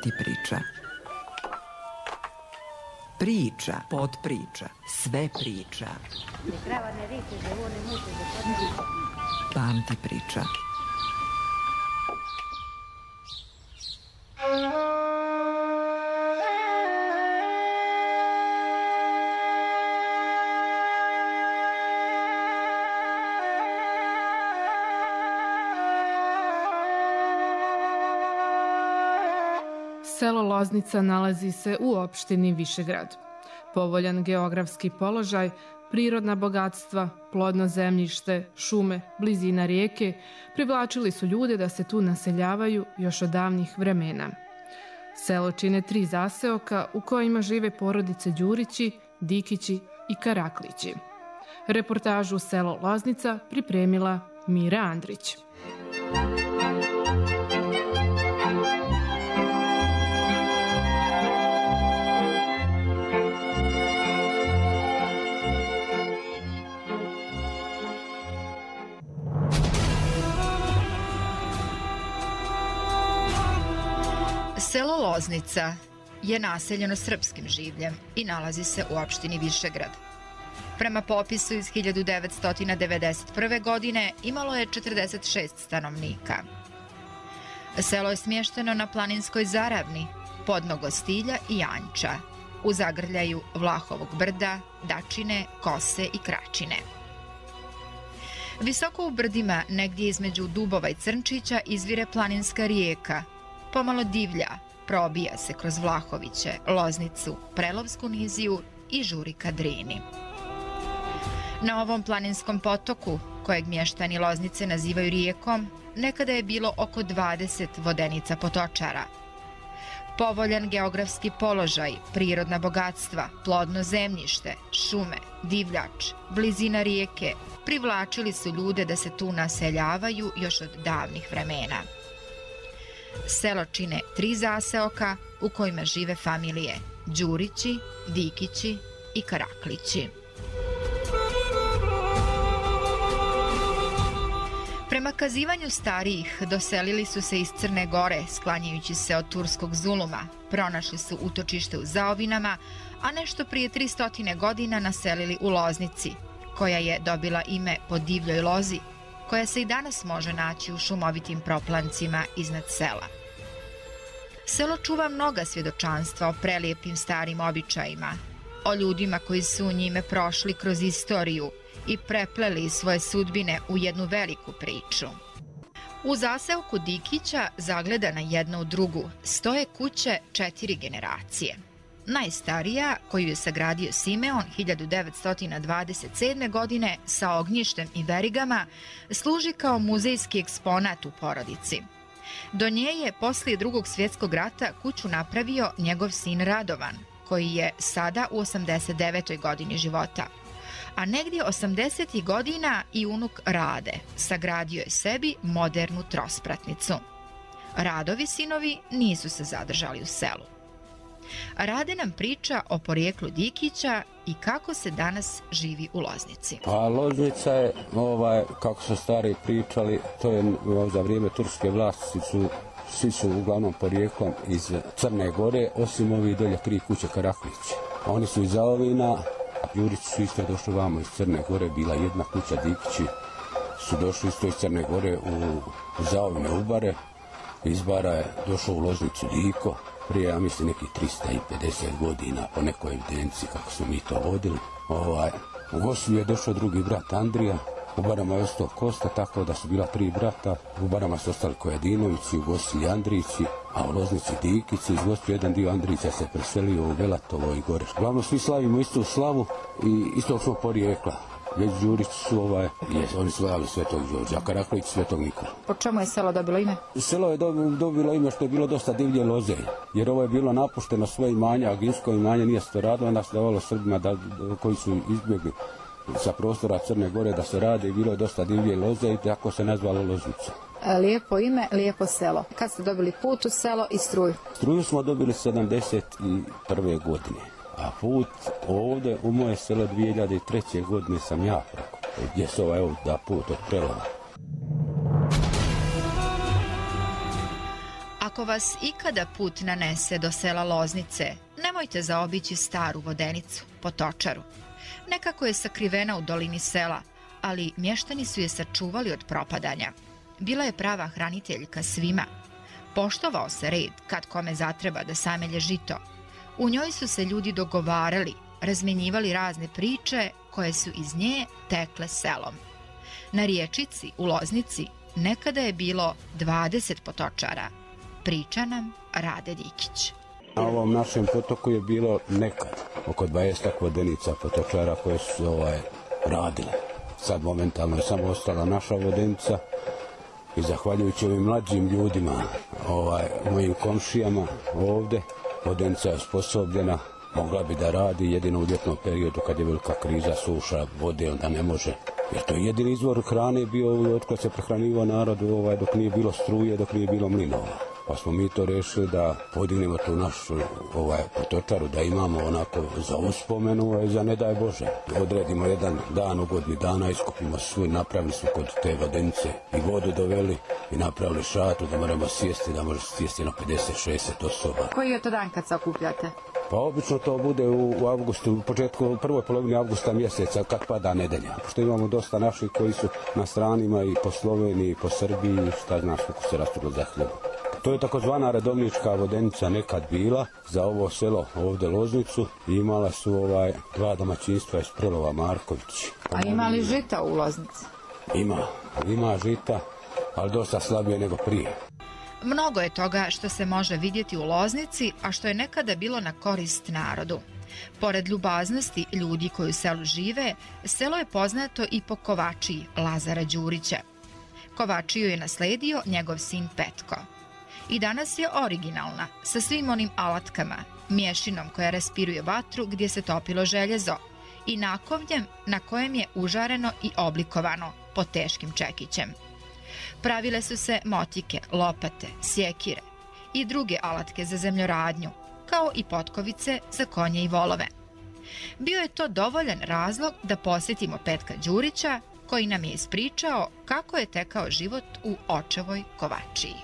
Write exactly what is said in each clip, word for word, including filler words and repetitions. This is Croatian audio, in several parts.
Pamti priča. Priča, podpriča, sve priča. Pamti priča. Selo Loznica nalazi se u opštini Višegrad. Povoljan geografski položaj, prirodna bogatstva, plodno zemljište, šume, blizina rijeke privlačili su ljude da se tu naseljavaju još od davnih vremena. Selo čine tri zaseoka u kojima žive porodice Đurići, Dikići i Karaklići. Reportažu Selo Loznica pripremila Mira Andrić. Selo Loznica je naseljeno srpskim življem i nalazi se u opštini Višegrad. Prema popisu iz hiljadu devetsto devedeset prve. godine imalo je četrdeset šest stanovnika. Selo je smješteno na planinskoj zaravni, podno Gostilja i Janča, u zagrljaju Vlahovog brda, Dačine, Kose i Kračine. Visoko u brdima, negdje između Dubova i Crnčića, izvire planinska rijeka, pomalo divlja, probija se kroz Vlahoviće, Loznicu, Prelovsku niziju i žuri ka Drini. Na ovom planinskom potoku, kojeg mještani Loznice nazivaju rijekom, nekada je bilo oko dvadeset vodenica potočara. Povoljan geografski položaj, prirodna bogatstva, plodno zemljište, šume, divljač, blizina rijeke privlačili su ljude da se tu naseljavaju još od davnih vremena. Selo čine tri zaseoka u kojima žive familije Đurići, Dikići i Karaklići. Prema kazivanju starijih, doselili su se iz Crne Gore, sklanjajući se od turskog zuluma, pronašli su utočište u zaovinama, a nešto prije tristo godina naselili u Loznici, koja je dobila ime po divljoj lozi, koja se i danas može naći u šumovitim proplancima iznad sela. Selo čuva mnoga svjedočanstva o prelijepim starim običajima, o ljudima koji su njime prošli kroz istoriju i prepleli svoje sudbine u jednu veliku priču. U zaseoku Dikića, zagledana jedna u drugu, stoje kuće četiri generacije. Najstarija, koju je sagradio Simeon hiljadu devetsto dvadeset sedme. godine sa ognjištem i verigama, služi kao muzejski eksponat u porodici. Do nje je poslije Drugog svjetskog rata kuću napravio njegov sin Radovan, koji je sada u osamdeset devetoj godini života. A negdje osamdesetih godina i unuk Rade sagradio je sebi modernu trospratnicu. Radovi sinovi nisu se zadržali u selu. Rade nam priča o porijeklu Dikića i kako se danas živi u Loznici. Pa Loznica je, ovaj, kako su stari pričali, to je za vrijeme turske vlasti, su, svi su uglavnom porijeklom iz Crne Gore, osim ovih dolje tri kuće Karaklići. Oni su iz Zaovina, Jurići su isto došli vamo iz Crne Gore, bila jedna kuća Dikići, su došli isto iz Crne Gore u Zaovine Ubare, iz Bara je došao u Loznicu Diko, prije, ja mislim, nekih trista pedeset godina, po nekoj evidenciji kako su mi to vodili. Ovaj, u Gosilju je došao drugi brat Andrija, u Barama je ostao Kosta, tako da su bila tri brata. U Barama su ostali Kojedinovići, u Gosilju Andrijići, a u Loznici Dikići. Iz Gosilju jedan dio Andrijića se preselio u Velatovo i gore. Uglavnom svi slavimo istu slavu i istog smo porijekla. Već Đurići su, ovaj, jes, oni slavili Svetog Đorđa, a Karaklić Svetog Nikola. Po čemu je selo dobilo ime? Selo je dobilo ime što je bilo dosta divlje loze, jer ovo je bilo napušteno svoje imanje, a Ginsko imanje nije se to radilo, onda se davalo Srbima da, koji su izbjegli sa prostora Crne Gore da se rade i bilo je dosta divlje loze i tako se nazvalo Loznica. Lijepo ime, lijepo selo. Kad ste dobili put u selo i struju? Struju smo dobili sedamdeset prve. godine. A put ovdje u moje selo dvije hiljade treće. godine sam ja preko, gdje se ovaj ovdje da put od Prelova. A Ako vas ikada put nanese do sela Loznice, nemojte zaobići staru vodenicu, Potočaru. Nekako je sakrivena u dolini sela, ali mještani su je sačuvali od propadanja. Bila je prava hraniteljka svima. Poštovao se red kad kome zatreba da samelje žito. U njoj su se ljudi dogovarali, razmenjivali razne priče koje su iz nje tekle selom. Na Riječici u Loznici nekada je bilo dvadeset potočara. Priča nam Rade Dikić. Na ovom našem potoku je bilo nekad oko dvadeset vodenica potočara koje su ovaj, radile. Sad momentalno je samo ostala naša vodenica i zahvaljujući ovim mlađim ljudima, ovaj, mojim komšijama ovdje, vodenica je osposobljena, mogla bi da radi jedino u ljetnom periodu kad je velika kriza, suša, vode, onda ne može. Jer to je jedini izvor hrane bio otkad se prehranivao narod ovaj, dok nije bilo struje, dok nije bilo mlinova. Pa smo mi to rešili da podignemo tu našu ovaj, potočaru, da imamo onako za uspomenu i za ne daj Bože. Odredimo jedan dan u godini dana, iskupimo svoj, napravili smo kod te vodenice i vodu doveli i napravili šatu da moramo sjesti, da može sjesti na pedeset šezdeset osoba. Koji je to dan kad se okupljate? Pa obično to bude u, u avgustu, u početku, u prvoj polovini avgusta mjeseca kad pada nedelja. Pošto imamo dosta naših koji su na stranima i po Sloveniji, i po Srbiji, šta znaš kako se rasturilo za hljeb. To je takozvana redovnička vodenica nekad bila za ovo selo ovdje Loznicu i imala su ovaj, dva domaćinstva iz Prelova Marković. A ima li žita u Loznici? Ima, ima žita, ali dosta slabije nego prije. Mnogo je toga što se može vidjeti u Loznici, a što je nekada bilo na korist narodu. Pored ljubaznosti ljudi koji u selu žive, selo je poznato i po kovačiji Lazara Đurića. Kovačiju je nasledio njegov sin Petko. I danas je originalna, sa svim onim alatkama, mješinom koja raspiruje vatru gdje se topilo željezo i nakovnjem na kojem je užareno i oblikovano pod teškim čekićem. Pravile su se motike, lopate, sjekire i druge alatke za zemljoradnju, kao i potkovice za konje i volove. Bio je to dovoljan razlog da posjetimo Petka Đurića, koji nam je ispričao kako je tekao život u očevoj kovačiji.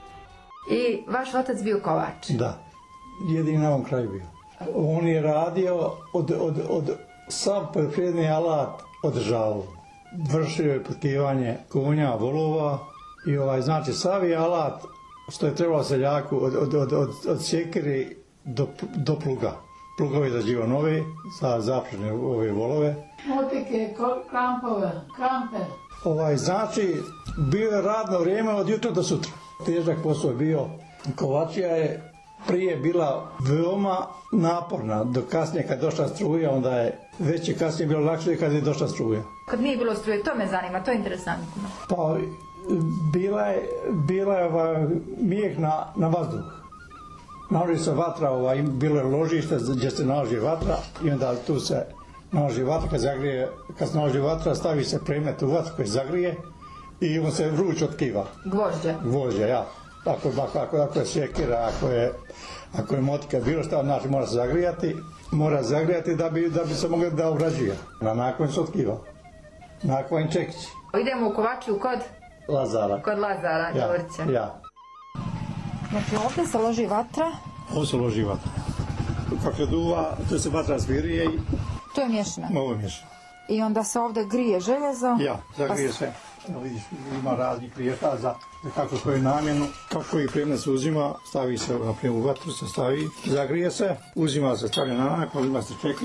I vaš otac bio kovač? Da, jedini na ovom kraju bio. On je radio od, od, od sav poljoprivredni alat održavao. Vršio je potkivanje konja, volova i ovaj, znači savi alat što je trebalo seljaku od, od, od, od, od sjekire do, do pluga. Plugovi zađivo nove, sa zapršene ove volove. Motike, krampove, krampe. Ovaj, znači, bio je radno vrijeme od jutra do sutra. Težak posao je bio. Kovačija je prije bila veoma naporna, do kasnije kad je došla struja, onda je već je kasnije bilo lakše kad je došla struja. Kad nije bilo struje, to me zanima, to je interesantno. Pa, bila je, bila je ovaj, mijeh na, na vazduh. Naloži se vatra, ovaj, bilo je ložište gdje se naloži vatra i onda tu se naloži vatra, kad, zagrije, kad se naloži vatra stavi se predmet u vatru koji zagrije i on se vruć otkiva. Gvožđe? Gvožđe, ja. Ako, ako, ako je sjekira, ako je, ako je motika, bilo šta, znači mora se zagrijati, mora zagrijati da bi, da bi se mogli da obrađuje. Na nakon se otkiva. Nakon čekić. Idemo u kovačiju kod? Lazara. Kod Lazara, ja, Đurića. Ja. Znači ovdje se loži vatra? Ovo se loži vatra. Kako se duva, to se vatra zvirije i... To je mješano? Ovo je mješano. I onda se ovdje grije željezo? Ja, zagrije pa... se. Evo vidiš, ima raznih prijeta za kako koju namjenu, kako koji predmet se uzima, stavi se naprijed u vatru, se stavi, zagrije se, uzima se, stavlja na nakon, uzima se čekić,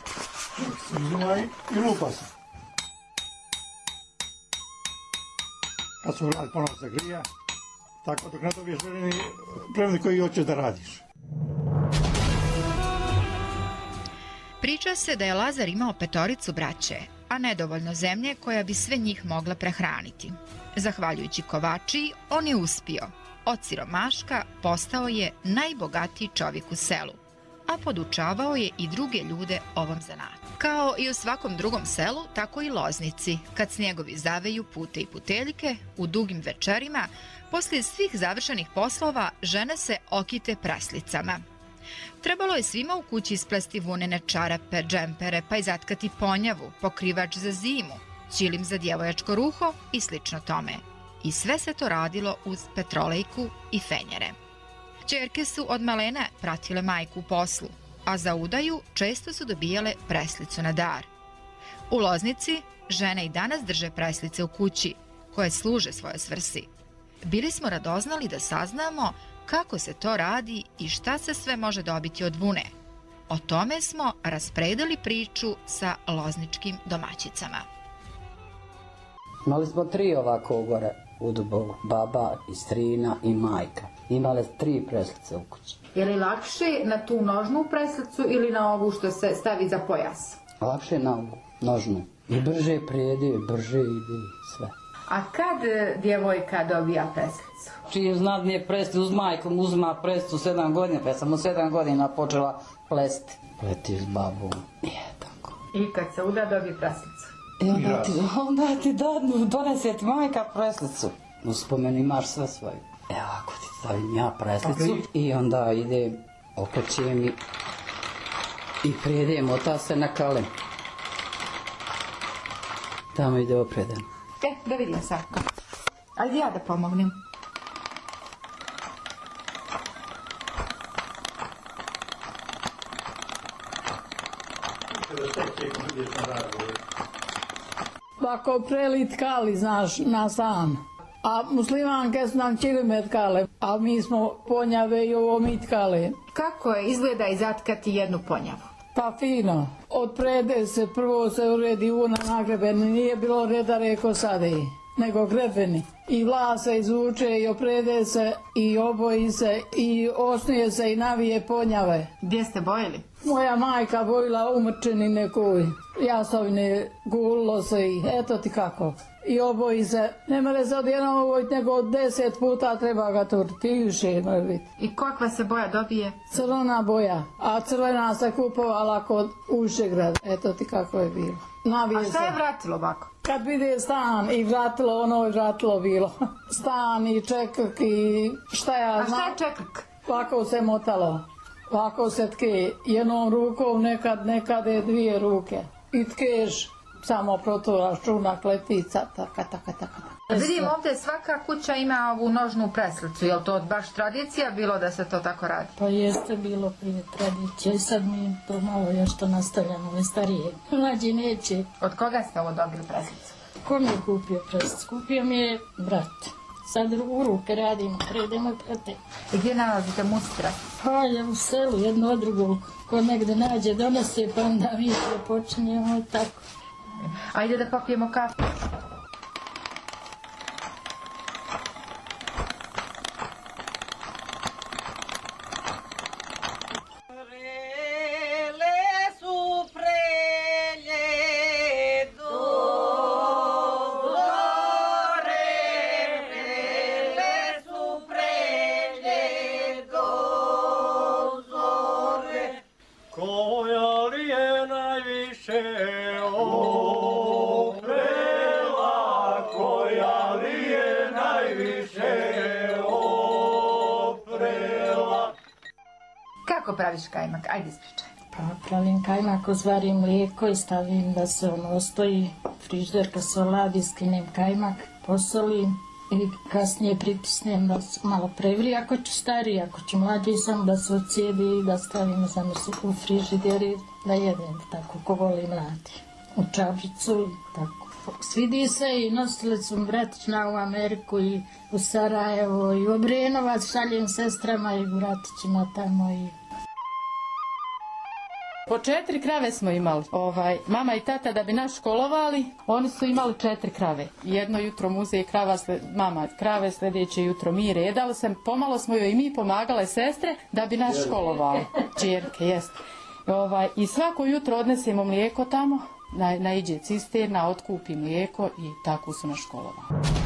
se uzima i, i lupa se. Kad se uradi, ponovno se grije, tako dok ne dobiješ željeni predmet koji hoćeš da radiš. Priča se da je Lazar imao petoricu braće, a nedovoljno zemlje koja bi sve njih mogla prehraniti. Zahvaljujući kovačiji, on je uspio. Od siromaška postao je najbogatiji čovjek u selu, a podučavao je i druge ljude ovom zanatu. Kao i u svakom drugom selu, tako i Loznici, kad snjegovi zaveju pute i puteljke, u dugim večerima, poslije svih završenih poslova, žene se okite praslicama. Trebalo je svima u kući isplesti vunene čarape, džempere, pa i zatkati ponjavu, pokrivač za zimu, ćilim za djevojačko ruho i slično tome. I sve se to radilo uz petrolejku i fenjere. Ćerke su od malena pratile majku u poslu, a za udaju često su dobijale preslicu na dar. U Loznici žene i danas drže preslice u kući, koje služe svoje svrsi. Bili smo radoznali da saznamo kako se to radi i šta se sve može dobiti od vune. O tome smo raspredali priču sa lozničkim domaćicama. Imali smo tri ovako gore u Dubovu, baba i strina i majka. Imale tri preslice u kući. Je li lakše na tu nožnu preslicu ili na ovu što se stavi za pojas? Lakše na ovu nožnu. I brže prijede, brže ide sve. A kad djevojka dobija preslicu? Čije znadnije preslicu uz majkom uzma preslicu sedam godina, pa sam u sedam godina počela plesti. Pleti s babom. Je tako. I kad se uda dobije preslicu? I onda ti, onda ti dadnu, donese ti majka preslicu. U spomenu imaš sve svoje. Evo ako ti stavim ja preslicu i onda idem, okrećem i, i prijedem, ota se na kalem. Tamo ide opredan. E, da vidim sad. Ajde ja da pomognem. Ako prelit kali, znaš, na san. A muslimanke su nam čilimet kale, a mi smo ponjave i ovo mitkale. Kako je izgleda izatkati jednu ponjavu? Pa fino. Od prede se prvo se uredi vuna nagrebeni, nije bilo reda reko sade, nego grebeni. I vlas se izvuče i oprede se i oboji se i osnuje se i navije ponjave. Gdje ste bojili? Moja majka bojila umrčeni nekoj. Jasovine gulilo se i eto ti kako. I oboji se, ne mere se odjednom obojiti, nego od deset puta treba ga turiti i više mora biti. I kakva se boja dobije? Crvena boja, a crvena se kupovala kod Ušegrada. Eto ti kako je bilo. Navije A šta je se. vratilo bako? Kad vide stan i vratilo, ono je vratilo bilo. Stan i čekrk i šta ja A znam. šta je čekrk? Ovako se motalo. Ovako se tke jednom rukom, nekad, nekad je dvije ruke. I tkeš, samo proturaš čunak, letica, taka, taka, taka. Vidim ovdje svaka kuća ima ovu nožnu preslicu. Je li to baš tradicija bilo da se to tako radi? Pa jeste bilo prije tradicije i sad mi to malo još to nastavljamo, ove starije. Mlađi neće. Od koga ste ovo dobili preslicu? Ko mi je kupio preslicu? Kupio mi je brat. Sad u ruke radimo, predemo i prate. I gdje nalazite mustra? Pa je u selu jedno od drugog. Ko negde nađe, donese, pa onda mi počinjemo i tako. Ajde da popijemo kafu. Kako praviš kajmak? Ajde ispričaj. Pa pravim kajmak, uzvarim mlijeko i stavim da se ono ostoji. Frižider kad se oladi, skinem kajmak, posolim i kasnije pritisnem da se malo prevrije. Ako ću stariji, ako ću mlađi, samo da se ocijedi i da stavim zamrsu u frižider i da jedem tako, ko voli mladi. U čabricu i tako. Svidi se i nosili su bratićna u Ameriku i u Sarajevo i u Obrenovac, šaljem sestrama i bratićima tamo i... Po četiri krave smo imali. Ovaj, mama i tata da bi nas školovali, oni su imali četiri krave. Jedno jutro muze i krava, sled, mama krave, sljedeće jutro mi redali se. Pomalo smo joj i mi pomagale sestre da bi nas školovali. Čerke, jest. Ovaj, I svako jutro odnesemo mlijeko tamo, na, naiđe cisterna, otkupi mlijeko i tako su nas školovali.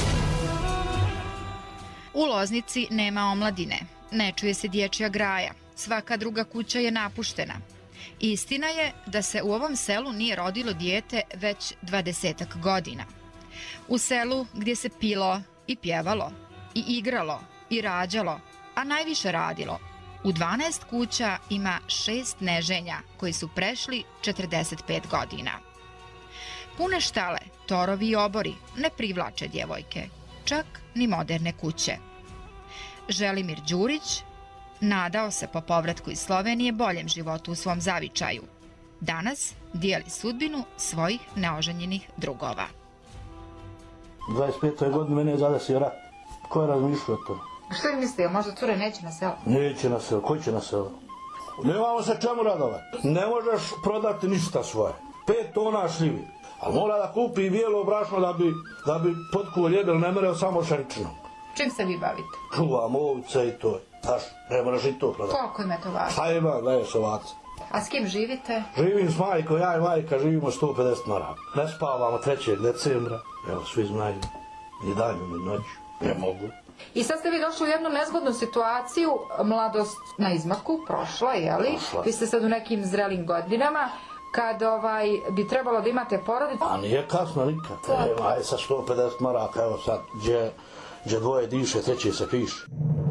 U Loznici nema omladine, ne čuje se dječja graja, svaka druga kuća je napuštena. Istina je da se u ovom selu nije rodilo dijete već dvadesetak godina. U selu gdje se pilo i pjevalo, i igralo, i rađalo, a najviše radilo, u dvanaest kuća ima šest neženja koji su prešli četrdeset pet godina. Pune štale, torovi i obori ne privlače djevojke, čak ni moderne kuće. Želimir Đurić nadao se po povratku iz Slovenije boljem životu u svom zavičaju. Danas dijeli sudbinu svojih neoženjenih drugova. dvadeset pete godine mene je zadesio rat. Ko je razmišljao to? Što vi mislite, možda cure neće na selo? Neće na selo, ko će na selo? Nemamo se čemu radovati. Ne možeš prodati ništa svoje. Pet tona šljivi. Ali mora da kupi bijelo brašno da bi, da bi potkuo ljebel, ne mereo samo šarično. Čim se vi bavite? Čuvam ovce i to. Znaš, ne moraš i to prodati. Koliko ima to važno? Šta ima, dvajest ovaca. A s kim živite? Živim s majkom, ja i majka živimo sto pedeset maraka. Ne spavamo trećeg decembra. Evo, svi znaju. Ni danju, ni noću. Ne mogu. I sad ste vi došli u jednu nezgodnu situaciju, mladost na izmaku, prošla, jeli? Prošla. Vi ste sad u nekim zrelim godinama, kad ovaj, bi trebalo da imate porodicu. A nije kasno nikad. Evo, aj sa sto pedeset maraka, evo sad, gdje, gdje dvoje diše, treće se piše.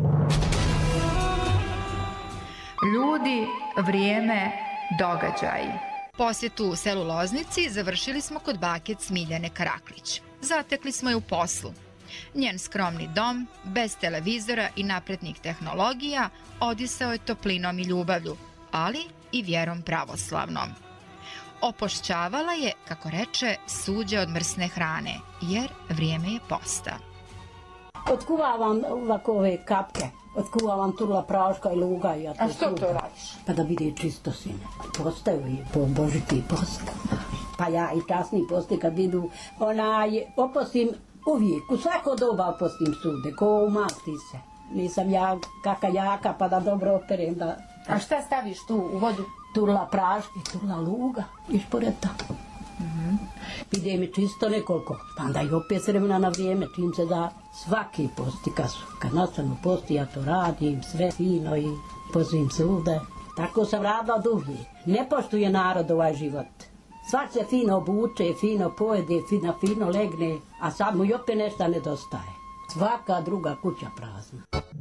Ljudi, vrijeme, događaj. Posjetu u selu Loznici završili smo kod bake Smiljane Karaklić. Zatekli smo je u poslu. Njen skromni dom, bez televizora i naprednih tehnologija, odisao je toplinom i ljubavlju, ali i vjerom pravoslavnom. Opošćavala je, kako reče, suđe od mrsne hrane, jer vrijeme je posta. Otkuvavam ovako ove kapke, otkuvavam turla praška i luga. I ja A što to radiš? Pa da vidi čisto sine. Postaju i po Božiti post. Pa ja i časni posti kad idu, onaj, opostim uvijek, u svako doba opostim sude, ko umasti se. Nisam ja kaka jaka pa da dobro operem da... A šta staviš tu u vodu? Turla praška i turla luga, ispored tako. Mm-hmm. Ide mi čisto nekoliko, pa onda i opet s vremena na vrijeme, čim se da svaki posti, kad, kad nastanu posti, ja to radim, sve fino i pozivim sude. Tako sam radila od uvijek. Ne poštuje narod ovaj život. Svak se fino obuče, fino pojede, fino, fino legne, a sad mu i opet nešto nedostaje. Svaka druga kuća prazna.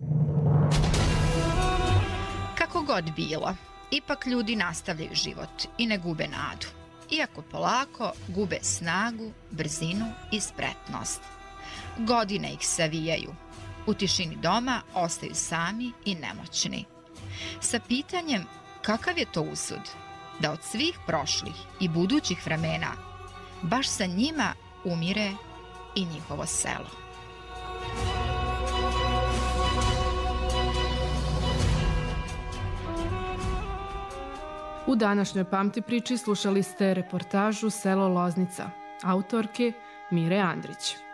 Kako god bilo, ipak ljudi nastavljaju život i ne gube nadu. Iako polako gube snagu, brzinu i spretnost. Godine ih savijaju. U tišini doma ostaju sami i nemoćni. Sa pitanjem kakav je to usud da od svih prošlih i budućih vremena baš sa njima umire i njihovo selo. U današnjoj Pamti priči slušali ste reportažu Selo Loznica, autorke Mire Andrić.